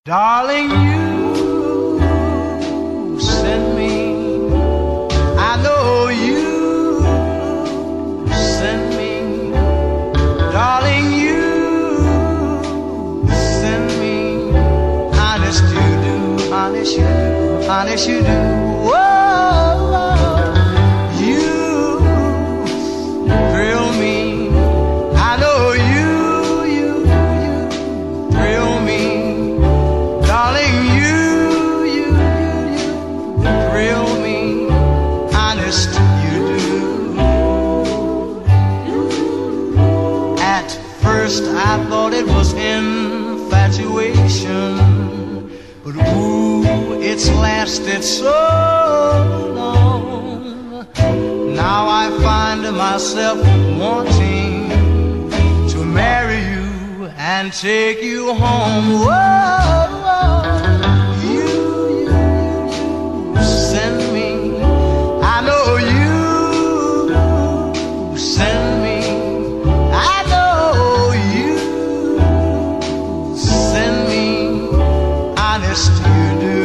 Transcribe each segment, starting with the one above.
Darling, you sent me. I know you sent me. Darling, you sent me. Honest you do, honest you do, honest you do. Whoa, you thrill me. I know you thrill me. Darling, you thrill me. Honest you do. At first I thought it was infatuation, but ooh, it's lasted so long. Now I find myself wanting to marry you and take you home. Whoa, you send me. I know you send me. I know you send me. Honest you do.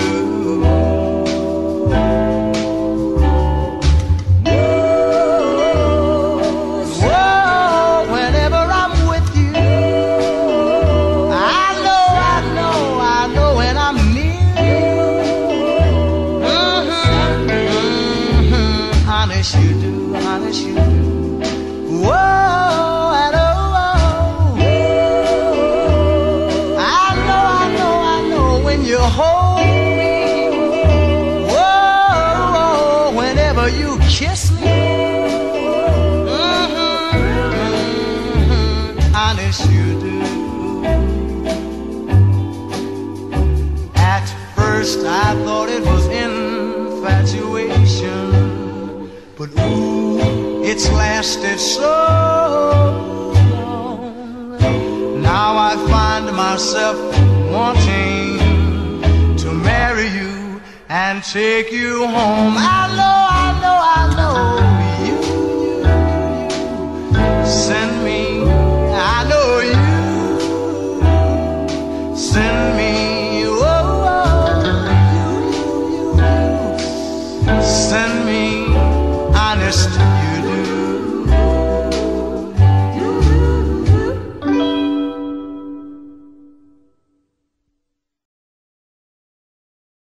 Honest you do, honest you do. Whoa, and oh, I know when you hold me. Whoa, whenever you kiss me. Honest you do. At first I thought it was infatuation, but ooh, it's lasted so long. Now I find myself wanting to marry you and take you home. I know you send me. I know you send me. Send me. Honest you